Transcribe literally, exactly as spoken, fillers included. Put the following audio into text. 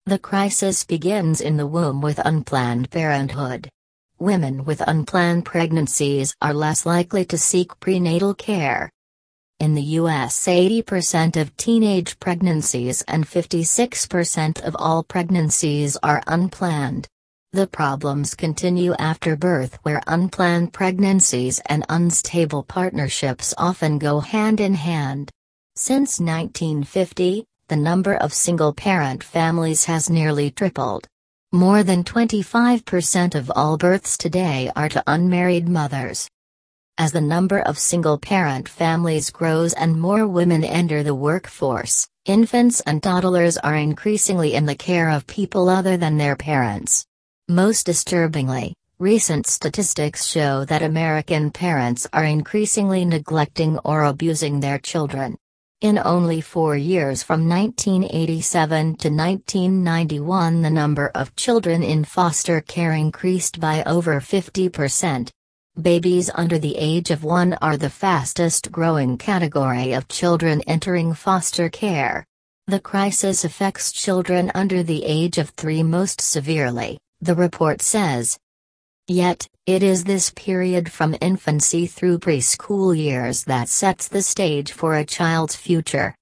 The crisis begins in the womb with unplanned parenthood. Women with unplanned pregnancies are less likely to seek prenatal care. In the U S, eighty percent of teenage pregnancies and fifty-six percent of all pregnancies are unplanned. The problems continue after birth, where unplanned pregnancies and unstable partnerships often go hand in hand. Since nineteen fifty, the number of single-parent families has nearly tripled. More than twenty-five percent of all births today are to unmarried mothers. As the number of single-parent families grows and more women enter the workforce, infants and toddlers are increasingly in the care of people other than their parents. Most disturbingly, recent statistics show that American parents are increasingly neglecting or abusing their children. In only four years from nineteen eighty-seven to nineteen ninety-one, the number of children in foster care increased by over fifty percent. Babies under the age of one are the fastest growing category of children entering foster care. The crisis affects children under the age of three most severely, the report says. Yet, it is this period from infancy through preschool years that sets the stage for a child's future.